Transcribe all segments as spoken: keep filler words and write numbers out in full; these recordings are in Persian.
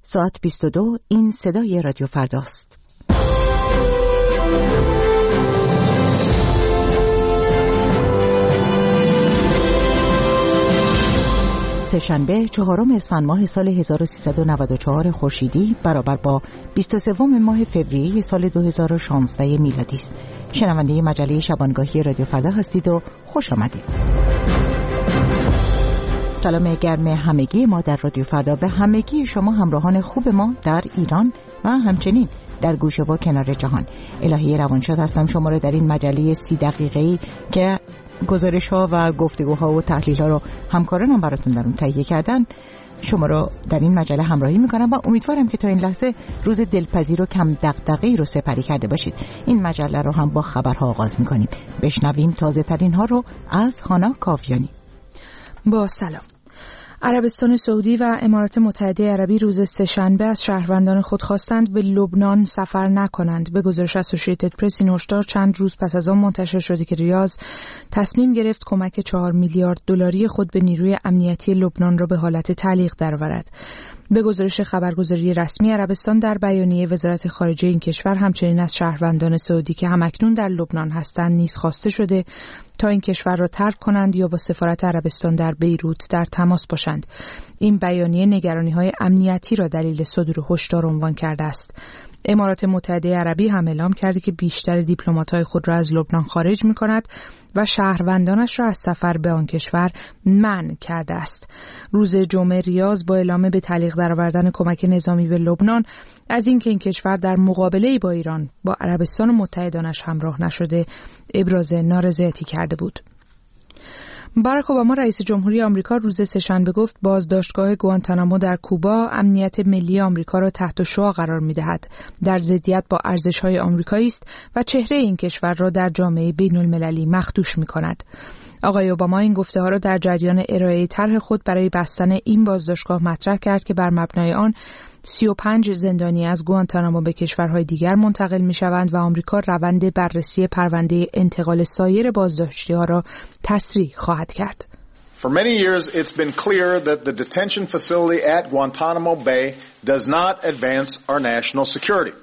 ساعت بیست و دو. این صدای رادیو فرداست. سه‌شنبه چهارم اسفند ماه سال هزار و سیصد و نود و چهار خورشیدی برابر با بیست و سوم ماه فوریه سال دو هزار و شانزده میلادی است. شنونده مجله شبانگاهی رادیو فردا هستید و خوش آمدید. سلام گرم همگی ما در رادیو فردا به همگی شما همراهان خوب ما در ایران و همچنین در گوشه و کنار جهان. الهی روانشاد هستم، شما را در این مجله سی دقیقه‌ای که گزارش ها و گفتگوها و تحلیل ها رو همکارانم براتون در اون تهیه کردن، شما رو در این مجله همراهی میکنم و امیدوارم که تا این لحظه روز دلپذیر و کم دغدغه‌ای رو سپری کرده باشید. این مجله رو هم با خبرها آغاز میکنیم. بشنویم تازه ترین ها رو از هانا کاویانی. با سلام. عربستان سعودی و امارات متحده عربی روز سه‌شنبه از شهروندان خود خواستند به لبنان سفر نکنند. به گزارش اسوسییتد پرس این هشدار چند روز پس از آن منتشر شده که ریاض تصمیم گرفت کمک چهار میلیارد دلاری خود به نیروی امنیتی لبنان را به حالت تعلیق درآورد. به گزارش خبرگزاری رسمی عربستان در بیانیه وزارت خارجه این کشور همچنین از شهروندان سعودی که همکنون در لبنان هستند نیز خواسته شده تا این کشور را ترک کنند یا با سفارت عربستان در بیروت در تماس باشند. این بیانیه نگرانی‌های امنیتی را دلیل صدور هشدار عنوان کرده است. امارات متحده عربی هم اعلام کرده که بیشتر دیپلمات‌های خود را از لبنان خارج می‌کند و شهروندانش را از سفر به آن کشور منع کرده است. روز جمعه ریاض با اعلام به تعلیق درآوردن کمک نظامی به لبنان از اینکه این کشور در مقابله با ایران با عربستان و متحدانش همراه نشده ابراز نارضایتی کرده بود. باراک اوباما رئیس جمهوری آمریکا روز سه‌شنبه گفت بازداشتگاه گوانتانامو در کوبا امنیت ملی آمریکا را تحت شعاع قرار می‌دهد، در ضدیت با ارزش‌های آمریکایی است و چهره این کشور را در جامعه بین‌المللی مخدوش می‌کند. آقای اوباما این گفته‌ها را در جریان ارائه طرح خود برای بستن این بازداشتگاه مطرح کرد که بر مبنای آن سی و پنج زندانی از گوانتانامو به کشورهای دیگر منتقل می‌شوند و آمریکا روند بررسی پرونده انتقال سایر بازداشتی‌ها را تسریع خواهد کرد. For many years it's been clear that the detention facility at Guantanamo Bay does not advance our national security.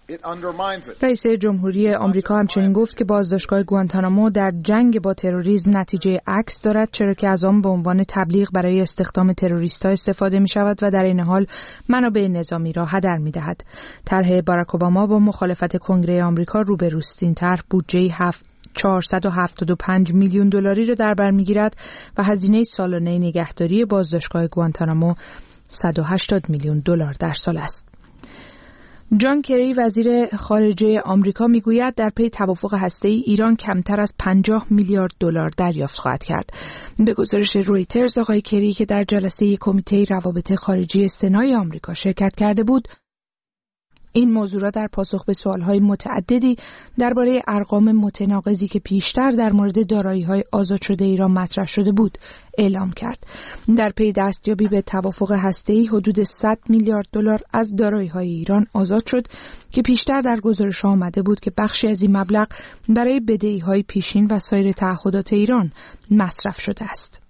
رئیس جمهوری آمریکا همچنین گفت که بازداشتگاه گوانتانامو در جنگ با تروریسم نتیجه عکس دارد، چرا که از آن به عنوان تبلیغ برای استخدام تروریست‌ها استفاده می‌شود و در این حال منابع نظامی را هدر می‌دهد. طرح باراک اوباما با مخالفت کنگره آمریکا روبروست. این طرح بودجه چهارصد و هفتاد و پنج میلیون دلاری را در بر می‌گیرد و هزینه سالانه نگهداری بازداشتگاه گوانتانامو صد و هشتاد میلیون دلار در سال است. جان کری وزیر خارجه آمریکا میگوید در پی توافق هسته‌ای ایران کمتر از پنجاه میلیارد دلار دریافت خواهد کرد. به گزارش رویترز آقای کری که در جلسه کمیته روابط خارجی سنای آمریکا شرکت کرده بود، این موضوع را در پاسخ به سوال‌های متعددی درباره ارقام متناقضی که پیشتر در مورد دارایی‌های آزاد شده ایران مطرح شده بود اعلام کرد. در پی دستیابی به توافق هسته‌ای حدود صد میلیارد دلار از دارایی‌های ایران آزاد شد که پیشتر در گزارش آمده بود که بخشی از این مبلغ برای بدهی‌های پیشین و سایر تعهدات ایران مصرف شده است.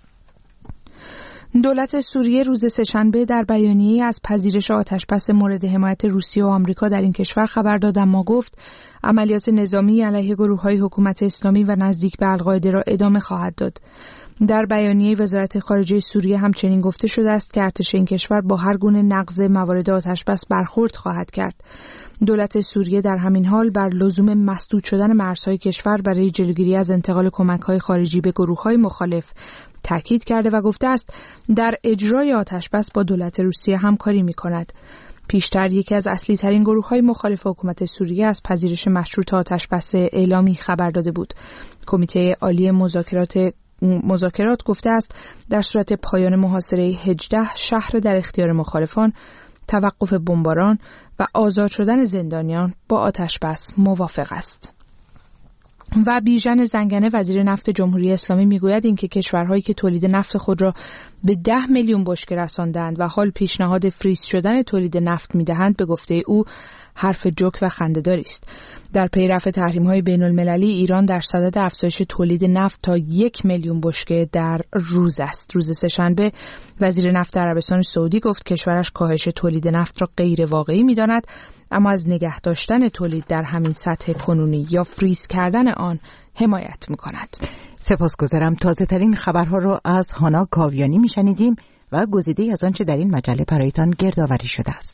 دولت سوریه روز سه‌شنبه در بیانیه‌ای از پذیرش آتش‌بس مورد حمایت روسیه و آمریکا در این کشور خبر داد، اما گفت عملیات نظامی علیه گروه‌های حکومت اسلامی و نزدیک به القاعده را ادامه خواهد داد. در بیانیه وزارت خارجه سوریه همچنین گفته شده است که ارتش این کشور با هر گونه نقض موارد آتش‌بس برخورد خواهد کرد. دولت سوریه در همین حال بر لزوم مسدود شدن مرزهای کشور برای جلوگیری از انتقال کمک‌های خارجی به گروه‌های مخالف تاکید کرده و گفته است در اجرای آتش‌بس با دولت روسیه همکاری می‌کند. پیشتر یکی از اصلی ترین گروه‌های مخالف حکومت سوریه از پذیرش مشروط آتش‌بس اعلامی خبر داده بود. کمیته عالی مذاکرات مذاکرات گفته است در صورت پایان محاصره هجده شهر در اختیار مخالفان، توقف بمباران و آزاد شدن زندانیان با آتش‌بس موافق است. و بیژن زنگنه وزیر نفت جمهوری اسلامی میگوید اینکه کشورهایی که تولید نفت خود را به ده میلیون بشکه رساندند و حال پیشنهاد فریز شدن تولید نفت میدهند، به گفته او حرف جوک و خنده‌داری است. در پی رفع تحریم‌های بین‌المللی ایران در صدد افزایش تولید نفت تا یک میلیون بشکه در روز است. روز سه‌شنبه وزیر نفت عربستان سعودی گفت کشورش کاهش تولید نفت را غیر واقعی می‌داند، اما از نگه داشتن تولید در همین سطح کنونی یا فریز کردن آن حمایت می‌کند. سپاسگزارم. تازه ترین خبرها را از هانا کاویانی می‌شنیدیم و گزیده‌ای از آنچه در این مجله برایتان گردآوری شده است.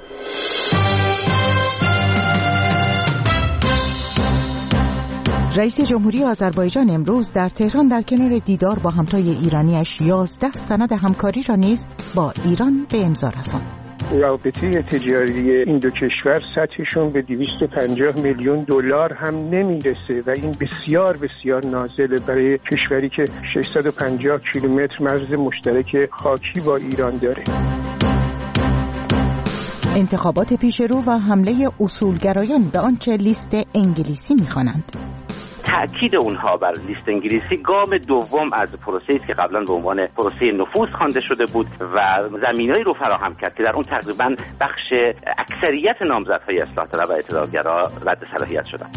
رئیس جمهوری آذربایجان امروز در تهران در کنار دیدار با همتای ایرانیش یازده سند همکاری را نیز با ایران به امضا رساند. رابطه تجاری این دو کشور سطحشون به دویست و پنجاه میلیون دلار هم نمیرسه و این بسیار بسیار نازله برای کشوری که ششصد و پنجاه کیلومتر مرز مشترک خاکی با ایران داره. انتخابات پیشرو و حمله اصولگرایان به آنچه لیست انگلیسی می‌خوانند. تأکید اونها بر لیست انگلیسی گام دوم از پروسه‌ای است که قبلا به عنوان پروسه نفوذ خوانده شده بود و زمینه‌ای رو فراهم کرد که در اون تقریبا بخش اکثریت نامزدهای اصلاح طلب و اعتدالگرا رد صلاحیت شدند.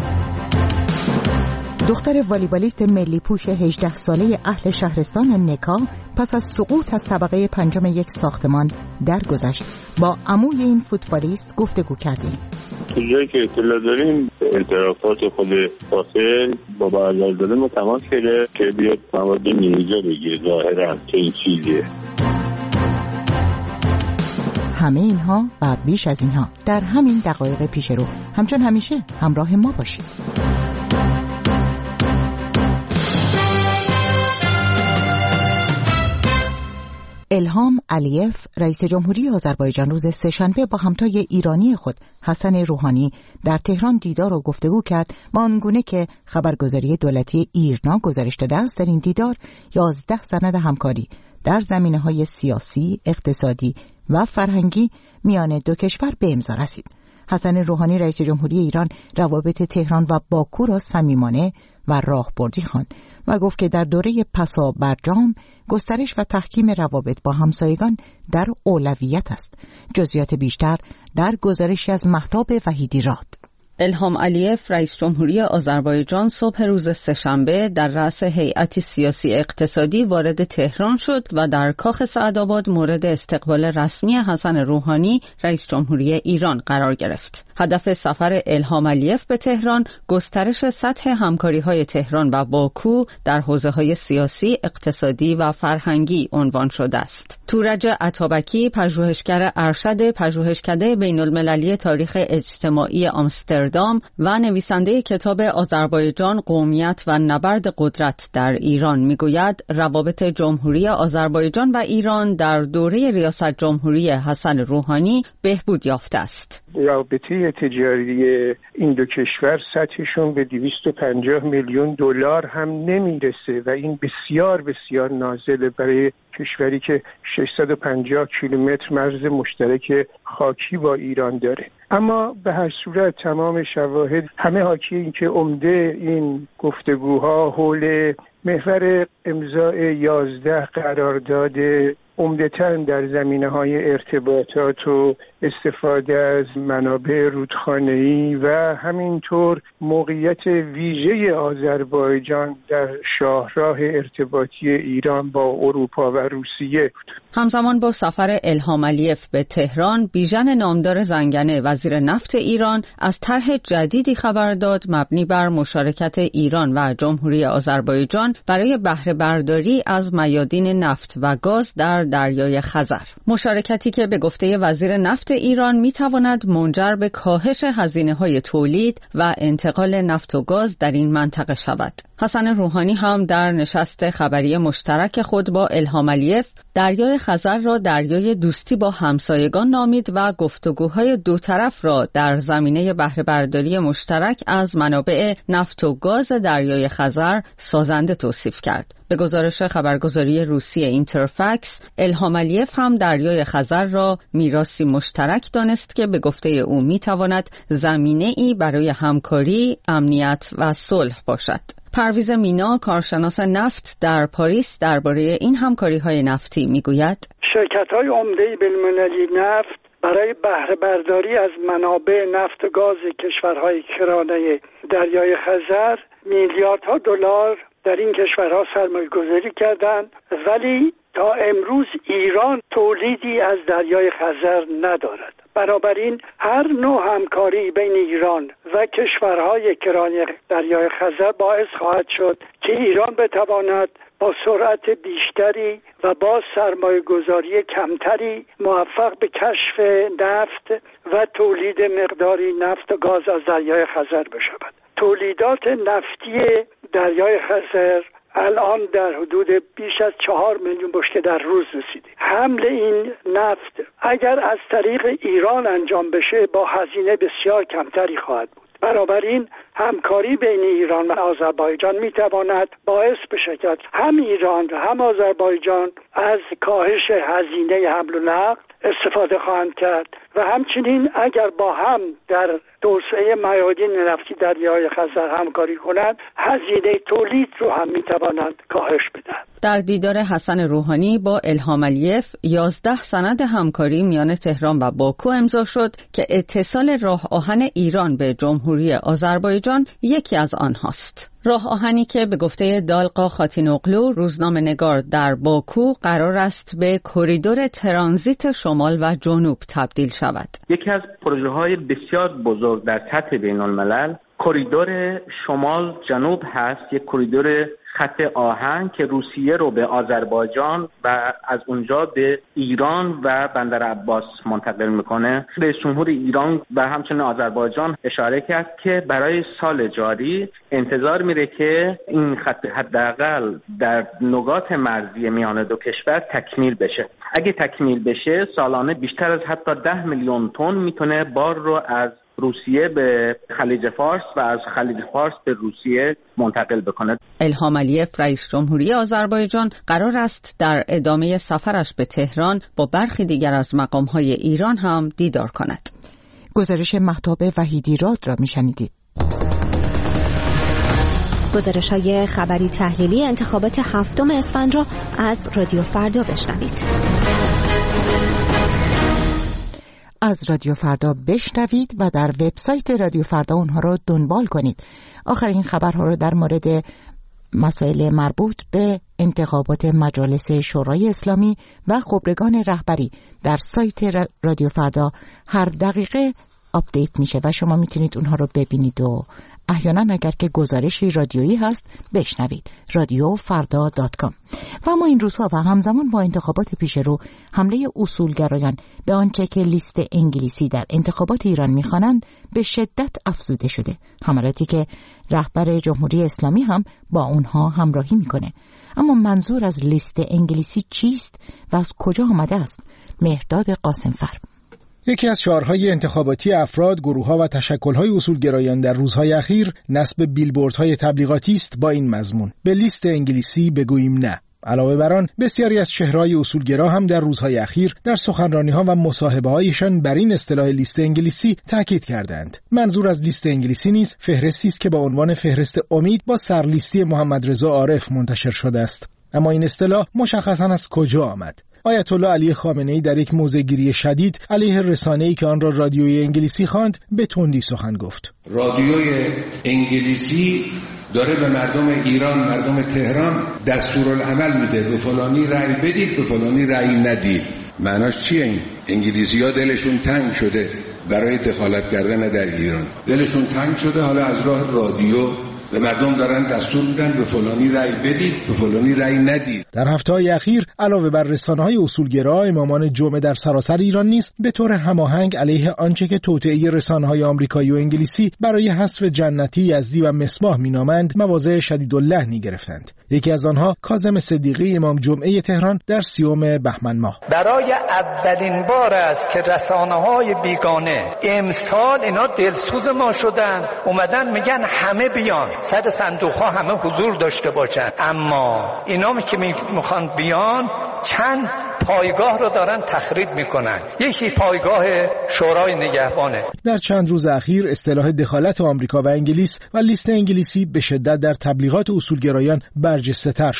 دختر والیبالیست ملی پوش هجده ساله اهل شهرستان نکا پس از سقوط از طبقه پنجم یک ساختمان درگذشت. با عموی این فوتبالیست گفتگو کردیم. تو جایی که اطلاع داریم اعترافات خود فاصل با برادرزاده ما تماس کرده که بیاد مواد نیجا بگیره. ظاهرا که این چیزیه. همه اینها و بیش از اینها در همین دقایق پیش رو. همچون همیشه همراه ما باشید. الهام علیف رئیس جمهوری آذربایجان روز سه‌شنبه با همتای ایرانی خود حسن روحانی در تهران دیدار و گفتگو کرد با آنگونه که خبرگزاری دولتی ایرنا گزارش داده است. در این دیدار یازده سند همکاری در زمینه‌های سیاسی، اقتصادی و فرهنگی میان دو کشور به امضا رسید. حسن روحانی رئیس جمهوری ایران روابط تهران و باکو را صمیمانه و راهبردی خواند و گفت که در دوره پسا برجام گسترش و تحکیم روابط با همسایگان در اولویت است. جزئیات بیشتر در گزارشی از مهتاب وحیدی راد. الهام علیف رئیس جمهوری آذربایجان صبح روز سه‌شنبه در رأس هیئت سیاسی اقتصادی وارد تهران شد و در کاخ سعدآباد مورد استقبال رسمی حسن روحانی رئیس جمهوری ایران قرار گرفت. هدف سفر الهام علیف به تهران گسترش سطح همکاری‌های تهران و باکو در حوزه‌های سیاسی، اقتصادی و فرهنگی عنوان شده است. تورج عطابکی پژوهشگر ارشد پژوهشکده بین‌المللی تاریخ اجتماعی آمستردام و نویسنده کتاب آذربایجان قومیت و نبرد قدرت در ایران میگوید روابط جمهوری آذربایجان و ایران در دوره ریاست جمهوری حسن روحانی بهبود یافته است. رابطه تجاری این دو کشور سطحشون به دویست و پنجاه میلیون دلار هم نمیرسه و این بسیار بسیار نازله برای کشوری که ششصد و پنجاه کیلومتر مرز مشترک خاکی با ایران داره. اما به هر صورت تمام شواهد همه حاکی این که عمده این گفتگوها حول محور امضای یازده قرارداد عمدتاً در زمینه‌های ارتباطات و استفاده از منابع رودخانه‌ای و همینطور موقعیت ویژه آذربایجان در شاهراه ارتباطی ایران با اروپا و روسیه بود. همزمان با سفر الهام علیف به تهران، بیژن نامدار زنگنه وزیر نفت ایران از طرح جدیدی خبر داد مبنی بر مشارکت ایران و جمهوری آذربایجان برای بهره برداری از میادین نفت و گاز در دریای خزر. مشارکتی که به گفته وزیر نفت ایران میتواند منجر به کاهش هزینه‌های تولید و انتقال نفت و گاز در این منطقه شود. حسن روحانی هم در نشست خبری مشترک خود با الهام علیف دریای خزر را دریای دوستی با همسایگان نامید و گفتگوهای دو طرف را در زمینه بهره برداری مشترک از منابع نفت و گاز دریای خزر سازنده توصیف کرد. به گزارش خبرگزاری روسی اینترفکس، الهام علیف هم دریای خزر را میراثی مشترک دانست که به گفته او میتواند زمینه‌ای برای همکاری، امنیت و صلح باشد. پرویز مینا، کارشناس نفت در پاریس، درباره این همکاری‌های نفتی میگوید: شرکت‌های عمده بین‌المللی نفت برای بهره برداری از منابع نفت و گاز کشورهای کرانه دریای خزر میلیاردها دلار در این کشورها سرمایه گذاری کردند، ولی تا امروز ایران تولیدی از دریای خزر ندارد. بنابراین هر نوع همکاری بین ایران و کشورهای کرانه دریای خزر باعث خواهد شد که ایران بتواند با سرعت بیشتری و با سرمایه گذاری کمتری موفق به کشف نفت و تولید مقداری نفت و گاز از دریای خزر بشود. تولیدات نفتی دریای خزر الان در حدود بیش از چهار میلیون بشکه در روز رسیده. حمل این نفت اگر از طریق ایران انجام بشه با هزینه بسیار کمتری خواهد بود. بنابراین همکاری بین ایران و آذربایجان میتواند باعث بشه که هم ایران و هم آذربایجان از کاهش هزینه حمل و نقل استفاده خواهند کرد و همچنین اگر با هم در توسعه میادین نفتی دریای خزر همکاری کنند هزینه تولید رو هم میتوانند کاهش بدهند. در دیدار حسن روحانی با الهام علیف یازده سند همکاری میان تهران و باکو امضا شد که اتصال راه آهن ایران به جمهوری آذربایجان یکی از آنهاست. راه آهنی که به گفته دالقا خاتینوغلو روزنامه‌نگار در باکو قرار است به کریدور ترانزیت شمال و جنوب تبدیل شود. یکی از پروژه‌های بسیار بزرگ در سطح بین‌الملل کریدور شمال جنوب هست، یک کریدور خط آهن که روسیه رو به آذربایجان و از اونجا به ایران و بندر عباس منتقل میکنه. رئیس جمهور ایران و همچنین آذربایجان اشاره کرد که برای سال جاری انتظار میره که این خط حداقل در نقاط مرزی میان دو کشور تکمیل بشه. اگه تکمیل بشه سالانه بیشتر از حتی ده میلیون تن میتونه بار رو از روسیه به خلیج فارس و از خلیج فارس به روسیه منتقل بکنه. الهام علیف رئیس جمهوری آذربایجان قرار است در ادامه سفرش به تهران با برخی دیگر از مقام‌های ایران هم دیدار کند. گزارش مهتاب وحیدیراد را میشنیدید. گزارش‌های خبری تحلیلی انتخابات هفتم اسفند را از رادیو فردا بشنوید. از رادیو فردا بشنوید و در وبسایت رادیو فردا اونها رو دنبال کنید. آخرین خبرها رو در مورد مسائل مربوط به انتخابات مجالس شورای اسلامی و خبرگان رهبری در سایت رادیو فردا هر دقیقه آپدیت میشه و شما میتونید اونها رو ببینید و احیانا اگر که گزارشی رادیویی هست بشنوید. رادیو فردا دات کام. و اما این روزها و همزمان با انتخابات پیش رو حمله اصولگرایان به آنچه که لیست انگلیسی در انتخابات ایران میخوانند به شدت افزوده شده. حملاتی که رهبر جمهوری اسلامی هم با اونها همراهی میکنه. اما منظور از لیست انگلیسی چیست و از کجا آمده است؟ مهرداد قاسمفر. یکی از شعارهای انتخاباتی افراد، گروه‌ها و تشکل‌های اصولگرایان در روزهای اخیر نصب بیلبوردهای تبلیغاتی است با این مضمون: به لیست انگلیسی بگوییم نه. علاوه بر آن بسیاری از چهره‌های اصولگرا هم در روزهای اخیر در سخنرانی‌ها و مصاحبه‌هایشان بر این اصطلاح لیست انگلیسی تاکید کردند. منظور از لیست انگلیسی نیز فهرستی است که با عنوان فهرست امید با سرلیستی محمد رضا عارف منتشر شده است. اما این اصطلاح مشخصاً از کجا آمد؟ آیت الله علی خامنه‌ای در یک موضع‌گیری شدید علیه رسانه‌ای که آن را رادیوی انگلیسی خواند به تندی سخن گفت. رادیوی انگلیسی داره به مردم ایران، مردم تهران دستورالعمل میده: به فلانی رأی بدید، به فلانی رأی ندید. معناش چیه این؟ انگلیسی‌ها دلشون تنگ شده برای دخالت کردن در ایران. دلشون تنگ شده، حالا از راه رادیو به مردم دارن دستور میدن: به فلانی رأی بدید، به فلانی رأی ندید. در هفته‌های اخیر علاوه بر رسانه‌های اصولگرا، امامان جمعه در سراسر ایران نیز به طور هماهنگ علیه آنچه که توطئه رسانه‌های آمریکایی و انگلیسی برای حذف جنتی، یزدی و مصباح مینامند مواضع شدیداللحنی گرفتند. یکی از آنها کاظم صدیقی امام جمعه تهران در سیوم بهمن ماه. برای اولین بار است که رسانه‌های بیگانه امسال اینا دلسوز ما شدن، اومدن میگن همه بیان، صد صندوق‌ها همه حضور داشته باشن. اما اینا که میخوان بیان چند پایگاه رو دارن تخریب میکنن. یکی پایگاه شورای نگهبانه. در چند روز اخیر اصطلاح دخالت آمریکا و انگلیس و لیست انگلیسی به شدت در تبلیغات اصولگرایان برجسته‌تر شد.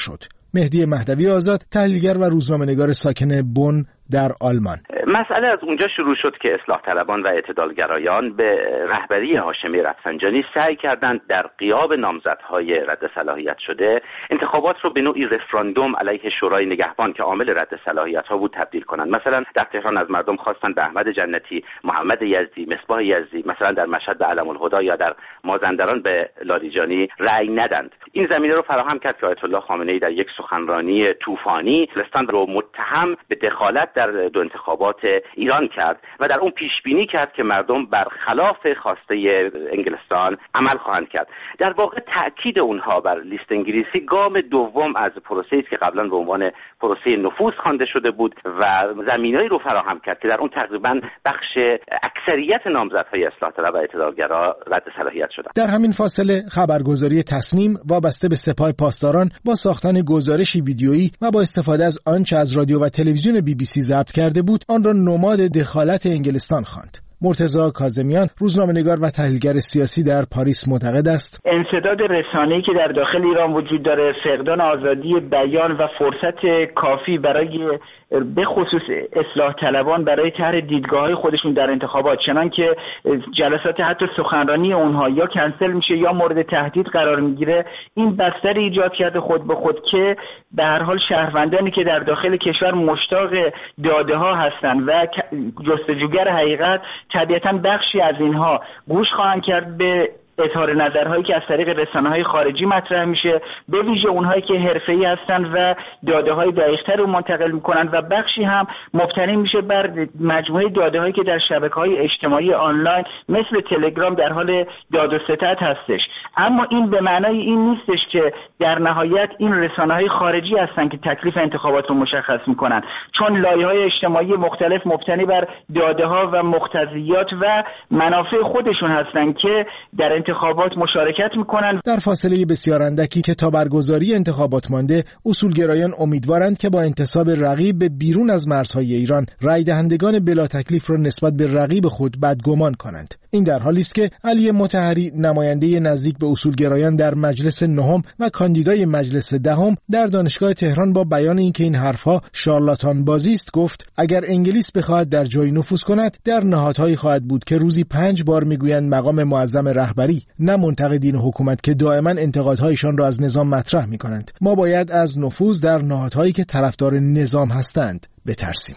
مهدی مهدوی آزاد، تحلیلگر و روزنامه‌نگار ساکن بن در آلمان. مسئله از اونجا شروع شد که اصلاح طلبان و اعتدالگرایان به رهبری هاشمی رفسنجانی سعی کردند در غیاب نامزدهای رد صلاحیت شده انتخابات رو به نوعی رفراندوم علیه شورای نگهبان که عامل رد صلاحیت‌ها بود تبدیل کنند. مثلا در تهران از مردم خواستند به احمد جنتی، محمد یزدی، مصباح یزدی، مثلا در مشهد به علم الهدی یا در مازندران به لاریجانی رأی ندند. این زمینه رو فراهم کرد که آیت الله خامنه‌ای در یک سخنرانی طوفانی فلسطین رو متهم به دخالت در دو انتخابات ایران کرد و در اون پیش بینی کرد که مردم برخلاف خواسته انگلستان عمل خواهند کرد. در واقع تأکید اونها بر لیست انگلیسی گام دوم از پروسه‌ای است که قبلا به عنوان پروسه نفوذ خوانده شده بود و زمینه‌ای رو فراهم کرد که در اون تقریبا بخش اکثریت نامزدهای اصلاح طلب و اعتدالگرا رد صلاحیت شدند. در همین فاصله خبرگزاری تصنیم وابسته به سپاه پاسداران با ساختن گزارشی ویدیویی و با استفاده از آنچه از رادیو و تلویزیون بی بی سی ضبط کرده بود آن را نماد دخالت انگلستان خواند. مرتضی کاظمیان، روزنامه‌نگار و تحلیلگر سیاسی در پاریس، معتقد است انسداد رسانه‌ای که در داخل ایران وجود داره، فقدان آزادی بیان و فرصت کافی برای به خصوص اصلاح طلبان برای طرح دیدگاه‌های خودشون در انتخابات، چنان که جلسات حتی سخنرانی اونها یا کنسل میشه یا مورد تهدید قرار میگیره، این بستر ایجاد کرده خود به خود که به هر حال شهروندانی که در داخل کشور مشتاق داده ها هستند و جستجوگر حقیقت، طبیعتاً بخشی از اینها گوش خواهند کرد به اظهار نظرهایی که از طریق رسانه‌های خارجی مطرح میشه، به ویژه اونهایی که حرفه‌ای هستند و داده‌های دقیق‌تر رو منتقل میکنند و بخشی هم مبتنی میشه بر مجموعه داده‌هایی که در شبکه‌های اجتماعی آنلاین مثل تلگرام در حال داد و ستد هستش. اما این به معنای این نیستش که در نهایت این رسانه‌های خارجی هستند که تکلیف انتخابات رو مشخص میکنن، چون لایه‌های اجتماعی مختلف مبتنی بر داده‌ها و مقتضیات و منافع خودشون هستند که در انتخابات مشارکت میکنند. در فاصله بسیار اندکی که تا برگزاری انتخابات مانده، اصولگرایان امیدوارند که با انتصاب رقیب به بیرون از مرزهای ایران، رای دهندگان بلا تکلیف را نسبت به رقیب خود بدگمان کنند. این در حالی است که علی مطهری، نماینده نزدیک به اصولگرایان در مجلس نهم و کاندیدای مجلس دهم، در دانشگاه تهران با بیان اینکه این حرفها شارلاتان بازی است گفت اگر انگلیس بخواهد در جایی نفوذ کند، در نهادهایی خواهد بود که روزی پنج بار میگویند مقام معظم رهبری، نه منتقدین حکومت که دائما انتقادهایشان را از نظام مطرح میکنند. ما باید از نفوذ در نهادهایی که طرفدار نظام هستند بترسیم.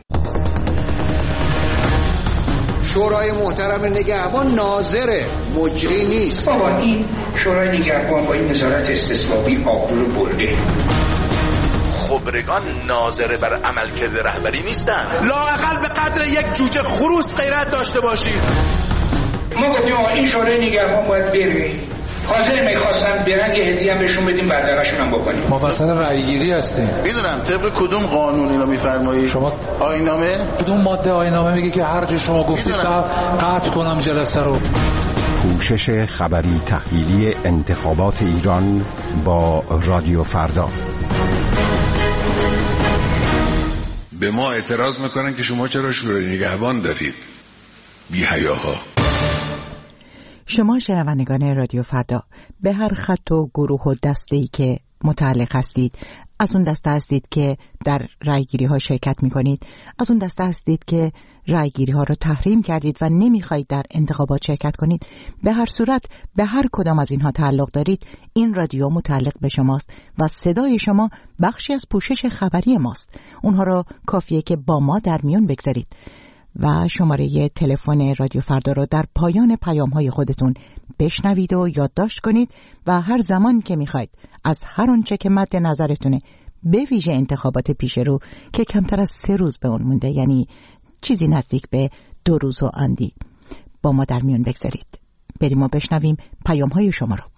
شورای محترم نگهبان ناظره، مجری نیست. بابا این شورای نگهبان با این نظارت استثبابی آبرو رو برده. خبرگان ناظره بر عملکرد رهبری نیستن. لااقل به قدر یک جوجه خروس غیرت داشته باشید. ما گفتیم این شورای نگهبان باید بره. حاضر میخواستن برن یه هدیه هم بهشون بدیم بدرقشون هم بکنیم. ما واسه رأیگیری هستیم. میدونم طبق کدوم قانون اینو میفرمایید؟ شما آیین‌نامه؟ کدوم ماده آیین‌نامه میگه که هر جا شما گفتید قطع کنم جلسه رو؟ پوشش خبری تحلیلی انتخابات ایران با رادیو فردا. به ما اعتراض میکنن که شما چرا شورای نگهبان دارید؟ بی حیاها. شما شنوندگان رادیو فردا، به هر خط و گروه و دسته‌ای که متعلق هستید، از اون دسته هستید که در رایگیری ها شرکت می کنید، از اون دسته هستید که رایگیری ها رو تحریم کردید و نمیخواید در انتخابات شرکت کنید، به هر صورت به هر کدام از اینها تعلق دارید، این رادیو متعلق به شماست و صدای شما بخشی از پوشش خبری ماست. اونها رو کافیه که با ما در میون بگذارید و شماره تلفن رادیو فردا رو در پایان پیام‌های خودتون بشنوید و یادداشت کنید و هر زمان که میخواید از هر آنچه که مد نظرتونه، به ویژه انتخابات پیش رو که کمتر از سه روز به اون مونده، یعنی چیزی نزدیک به دو روز و اندی، با ما در میون بگذارید. بریم و بشنویم پیام‌های شما رو.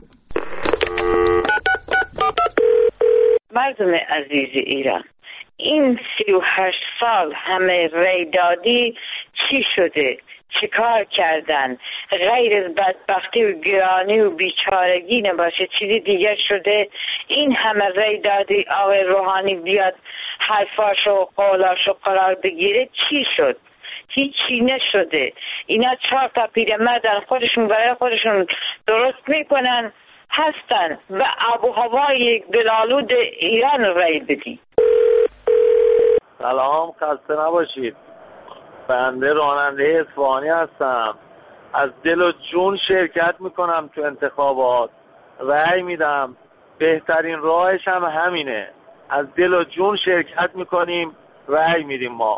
مردم عزیز ایران، این سی و هشت سال همه رای دادی چی شده؟ چی کار کردن؟ غیر از بدبختی و گرانی و بیچارگی نباشه چیزی دیگه شده؟ این همه رای دادی آقای روحانی بیاد حرفاشو قولاشو قرار بگیره، چی شد؟ هیچی نشده. اینا چهار تا پیرمردن خودشون برای خودشون درست میکنن، هستن و آب و هوای گلالود ایران رای بدی. سلام، خسته نباشید. بنده راننده اصفهانی هستم. از دل و جون شرکت میکنم تو انتخابات، رأی میدم. بهترین راهش هم همینه، از دل و جون شرکت میکنیم، رأی میدیم. ما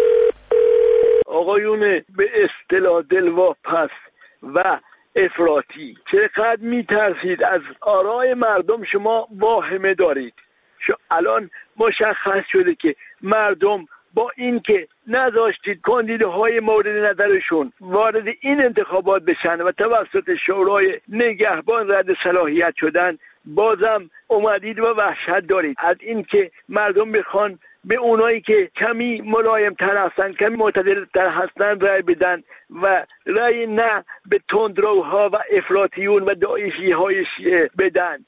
آقایون به اصطلاح دلواپس و افراطی، چقدر میترسید از آرای مردم شما واهمه دارید. الان مشخص شده که مردم با این که نذاشتید کاندیداهای مورد نظرشون وارد این انتخابات بشن و توسط شورای نگهبان رد صلاحیت شدن، بازم اومدید و وحشت دارید از این که مردم بخوان به اونایی که کمی ملایم تر هستن، کمی معتدل تر هستن رای بدن و رای نه به تندروها و افراطیون و داعشی های شیعه بدن.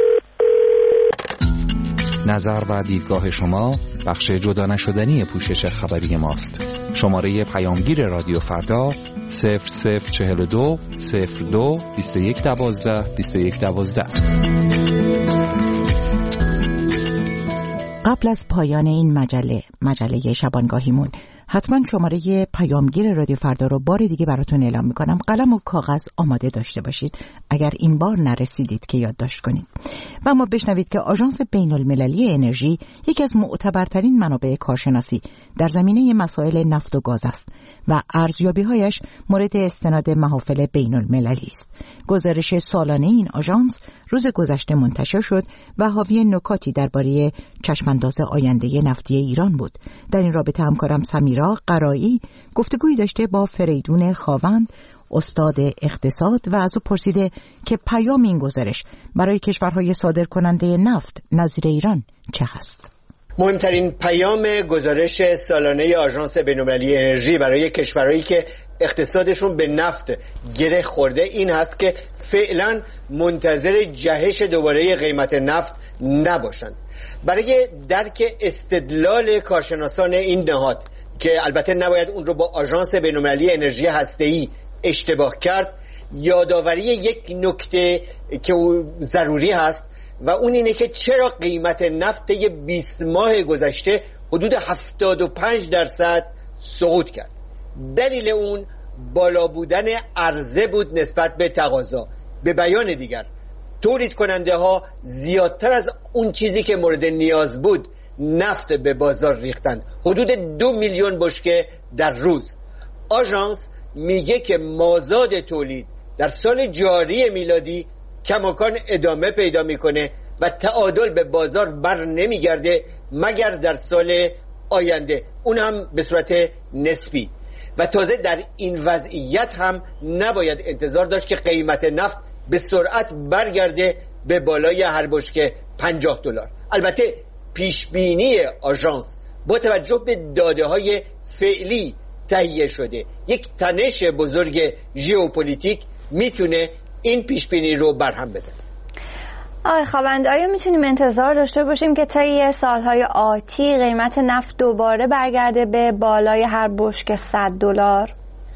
نظر و دیدگاه شما بخش جدا نشدنی پوشش خبری ماست. شماره پیامگیر رادیو فردا صفر صفر چهل و دو صفر دو بیست و یک دوازده بیست و یک دوازده. قبل از پایان این مجله مجله شبانگاهیمون حتما شماره پیامگیر رادیو فردا رو بار دیگه براتون اعلام میکنم. قلم و کاغذ آماده داشته باشید اگر این بار نرسیدید که یادداشت کنید. و اما بشنوید که آژانس بین المللی انرژی یکی از معتبرترین منابع کارشناسی در زمینه مسائل نفت و گاز است و ارزیابی‌هایش مورد استناد محافل بین المللی است. گزارش سالانه این آژانس روز گذشته منتشر شد و حاوی نکاتی درباره چشمانداز آینده نفتی ایران بود. در این رابطه همکارم سمیرا قرایی گفتگویی داشته با فریدون خاوند، استاد اقتصاد، و از او پرسیده که پیام این گزارش برای کشورهای صادر کننده نفت نظیر ایران چه هست؟ مهمترین پیام گزارش سالانه آژانس بین‌المللی انرژی برای کشورهایی که اقتصادشون به نفت گره خورده این هست که فعلا منتظر جهش دوباره قیمت نفت نباشند. برای درک استدلال کارشناسان این نهاد که البته نباید اون رو با آژانس بین‌المللی انرژی هسته‌ای اشتباه کرد، یادآوری یک نکته که ضروری هست و اون اینه که چرا قیمت نفت طی بیست ماه گذشته حدود هفتاد و پنج درصد صعود کرد. دلیل اون بالا بودن عرضه بود نسبت به تقاضا. به بیان دیگر تولید کننده ها زیادتر از اون چیزی که مورد نیاز بود نفت به بازار ریختند، حدود دو میلیون بشکه در روز. آژانس میگه که مازاد تولید در سال جاری میلادی کماکان ادامه پیدا میکنه و تعادل به بازار بر نمیگرده مگر در سال آینده، اون هم به صورت نسبی. و تازه در این وضعیت هم نباید انتظار داشت که قیمت نفت به سرعت برگرده به بالای هر بشکه پنجاه دلار. البته پیشبینی آژانس با توجه به داده های فعلی تهیه شده، یک تنش بزرگ ژئوپلیتیک میتونه این پیشبینی رو برهم بزنه. آقای خاوند، آیا میتونیم انتظار داشته باشیم که طی سالهای آتی قیمت نفت دوباره برگرده به بالای هر بشکه صد دلار؟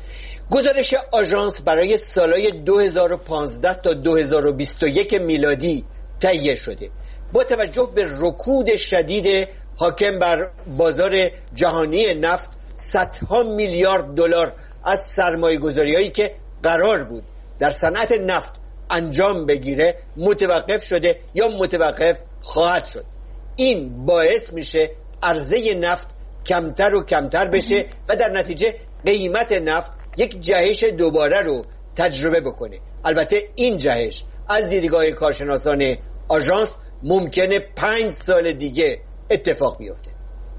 گزارش آژانس برای سالهای دو هزار و پانزده تا دو هزار و بیست و یک میلادی تهیه شده. با توجه به رکود شدید حاکم بر بازار جهانی نفت، صدها میلیارد دلار از سرمایه‌گذاری‌هایی که قرار بود در صنعت نفت انجام بگیره متوقف شده یا متوقف خواهد شد. این باعث میشه عرضه نفت کمتر و کمتر بشه و در نتیجه قیمت نفت یک جهش دوباره رو تجربه بکنه. البته این جهش از دیدگاه کارشناسان آژانس ممکنه پنج سال دیگه اتفاق بیفته.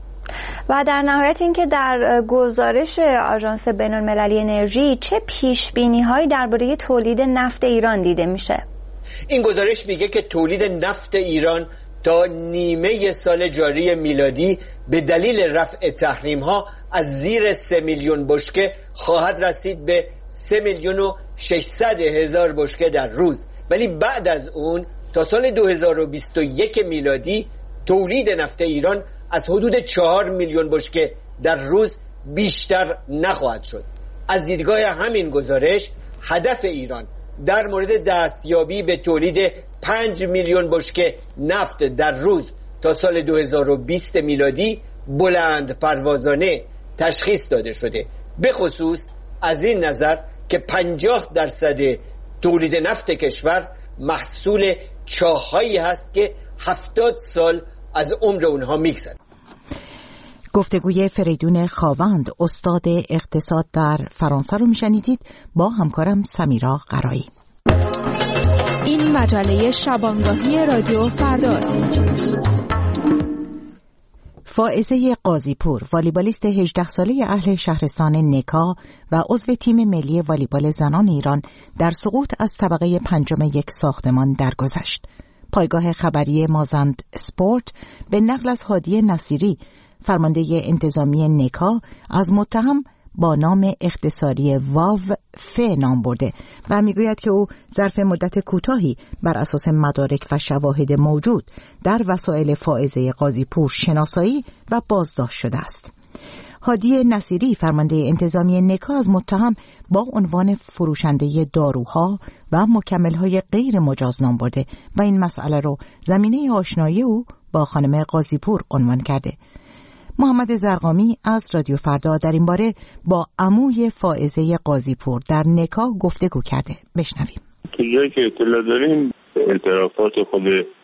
و در نهایت اینکه در گزارش آژانس بین‌المللی انرژی چه پیش‌بینی‌هایی درباره تولید نفت ایران دیده میشه؟ این گزارش میگه که تولید نفت ایران تا نیمه سال جاری میلادی به دلیل رفع تحریم‌ها از زیر سه میلیون بشکه خواهد رسید به سه میلیون و ششصد هزار بشکه در روز، ولی بعد از اون تا سال دو هزار و بیست و یک میلادی تولید نفت ایران از حدود چهار میلیون بشکه در روز بیشتر نخواهد شد. از دیدگاه همین گزارش هدف ایران در مورد دستیابی به تولید پنج میلیون بشکه نفت در روز تا سال دو هزار و بیست میلادی بلند پروازانه تشخیص داده شده، به خصوص از این نظر که پنجاه درصد تولید نفت کشور محصول چاه‌هایی هست که هفتاد سال از عمر اونها میگذره. گفتگوی فریدون خاوند استاد اقتصاد در فرانسه رو میشنیدید با همکارم سمیرا قرایی. این مجله شبانگاهی رادیو فرداست. فائزه قاضی‌پور، والیبالیست هجده ساله اهل شهرستان نکا و عضو تیم ملی والیبال زنان ایران، در سقوط از طبقه پنجم یک ساختمان درگذشت. پایگاه خبری مازند اسپورت به نقل از هادی نصیری، فرمانده انتظامی نکا، از متهم با نام اختصاری واو ف نام برده و میگوید که او ظرف مدت کوتاهی بر اساس مدارک و شواهد موجود در وسایل فائزه قاضی‌پور شناسایی و بازداشت شده است. هادی نصیری، فرمانده انتظامی نکا، از متهم با عنوان فروشنده داروها و مکمل‌های غیر مجاز نام برده و این مسئله رو زمینه آشنایی او با خانم قاضی‌پور عنوان کرده. محمد زرقامی از رادیو فردا در این باره با عموی فائزه قاضی‌پور در نکا گفتگو کرده. بشنویم. تو جایی که اطلاع داریم اعترافات خود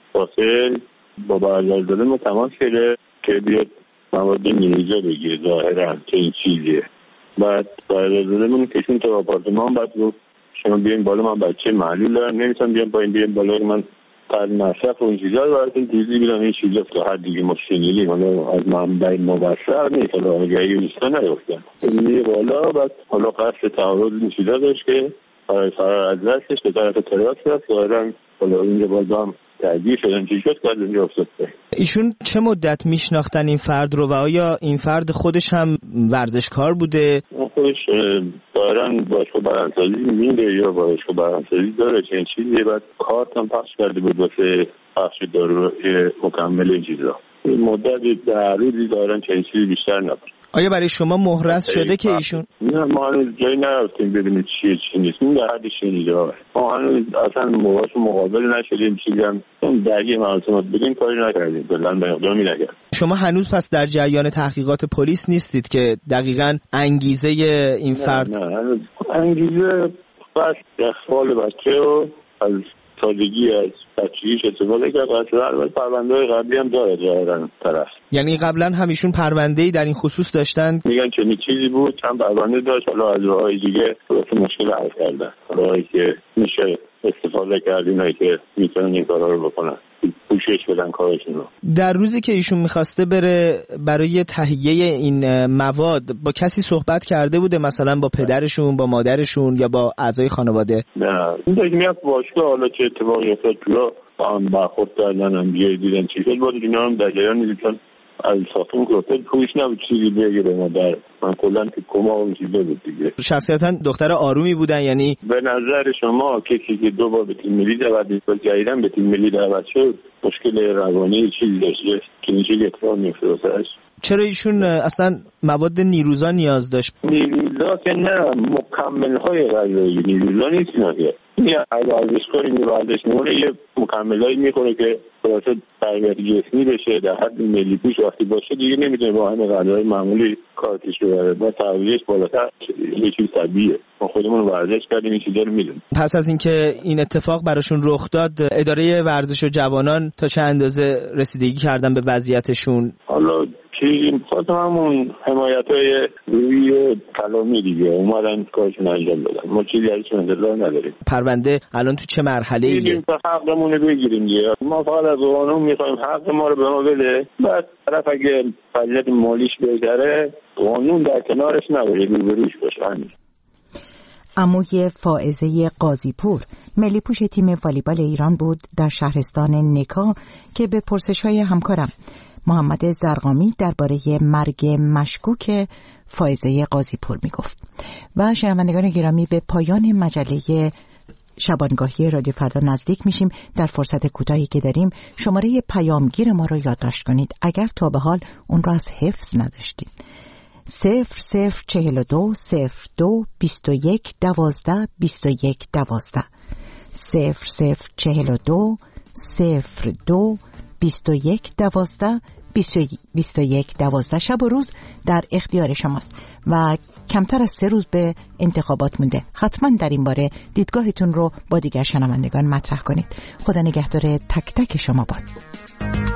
فاصل با برادرزاده ما تماس کرده که بیاد مواد نیروزا بگیره، ظاهرا که این چیزیه. بعد برادرزاده من کشون تو آپارتمان، بعد گفت شما بیاین بالا، من بچه محلی دارم نمیتونم بیام پایین، بیاین بالا من قرد مصرف و این چیزا رو براتون توضیح میدم. این چیزا که هر دیگه ما شنیدیم، حالا از منبع مباشر نیست، حالا آگهی نیستا نیفتن. این بالا بعد حالا قصد تعارض این چیزا داشت که برای فرار از دستش به طرف تراس رفت. ظاهرا حالا اینجا باز هم تعدیه شدن چی شد که از اینجا افتاد. ایشون چه مدت میشناختن این فرد رو و آیا این فرد خودش هم ورزشکار بوده؟ خودش ظاهرا باشگاه برندسازی میده یا باشگاه برندسازی داره چنین چیزی. بعد کارت هم پخش کرده بود واسه پخش دارو مکمل این چیزا. مدت در روزی ظاهرا چنین چیزی بیشتر نبود. آیا برای شما مهرس شده که ایشون؟ نه، ما هنوز جایی نرفتیم ببینیم چیه چی نیست. این در حد شنیده ها. ما هنوز اصلا موقعش مقابل نشدیم، چیزی هم درگیر مراسمات بودیم کاری نکردیم، بلند به اقدامی نکردیم. شما هنوز پس در جریان تحقیقات پلیس نیستید که دقیقاً انگیزه این فرد؟ نه نه هنوز انگیزه بس اخفال بچه و از تازگی از بچگیش استفاده کرد. البته پرونده‌های قبلی هم داره ظاهرا طرف. یعنی قبلا هم ایشون پرونده‌ای در این خصوص داشتن؟ میگن چنین چیزی بود، چند پرونده داشت، حالا از راه‌های دیگه واسه مشکل حل کردن، راهی که میشه استفاده کرد، اینایی که میتونن این کارا رو بکنن، پوشش بدن کارشون رو. در روزی که ایشون میخواسته بره برای تهیه این مواد با کسی صحبت کرده بوده، مثلا با پدرشون، با مادرشون یا با اعضای خانواده؟ نه، این دیگه میاد باشگاه، حالا چه اتفاقی افتاد تو با هم برخورد کردن، هم بیایی دیدن چی شد، باید اینا هم در جریان نیدید، چون از ساختمون که افتاد پویش نبود چیزی بگیره مادر. من کلن که کما اون چیزه بود دیگه. شخصیتا دختر آرومی بودن؟ یعنی به نظر شما کسی که دو بار به تیم ملی دعوت شد، جدیداً به تیم ملی دعوت شد، مشکل روانی چیزی داشته که این چیزی اتفاق میفته واسش؟ چرا ایشون اصلا مواد نیروزا نیاز داشت؟ نیروزا که نه، مکمل‌های غذایی نیروزا نیست. نه یه ورزشکاری ورزش می‌کنه یه مکملایی می‌خوره که واسه تربیت جسمی بشه، در حد ملی پوش وقتی باشه دیگه نمیتونه با همین غذای معمولی کارتش رو بره، با تغذیه‌اش بالاتر یه چیز طبیعیه. ما خودمون ورزش کردیم این چیزا رو می‌دونیم. پس از اینکه این اتفاق براشون رخ داد، اداره ورزش و جوانان تا چه اندازه رسیدگی کردن به وضعیتشون؟ حالا چیزی خواستم همون حمایت‌های روی و کلامی دیگه اومدن کارشون انجام بدن. ما چیزی ازشون انتظار نداریم. پرونده الان تو چه مرحله ایه؟ می‌گیم تا حقمون رو بگیریم دیگه. ما فقط از قانون می‌خوایم حق ما رو به ما بده. بعد طرف اگه فضیلت مالیش بهتره، قانون در کنارش نباشه، روبروش باشه. عموی فائزه قاضی‌پور، ملی پوش تیم والیبال ایران بود در شهرستان نکا که به پرسش‌های همکارم محمد زرقامی درباره مرگ مشکوک فائزه قاضی‌پور میگفت. و شنوندگان گرامی، به پایان مجله شبانگاهی رادیو فردا نزدیک میشیم. در فرصت کوتاهی که داریم شماره پیامگیر ما رو یادداشت کنید اگر تا به حال اون رو از حفظ نداشتید. صفر صفر چهل و دو صفر دو بیست و یک دوازده بیست و یک دوازده صفر صفر چهل و دو صفر دو بیست و یک دوازده بیست و یک دوازده. شب و روز در اختیار شماست و کمتر از سه روز به انتخابات مونده. حتما در این باره دیدگاهتون رو با دیگر شنوندگان مطرح کنید. خدا نگهدار تک تک شما باد.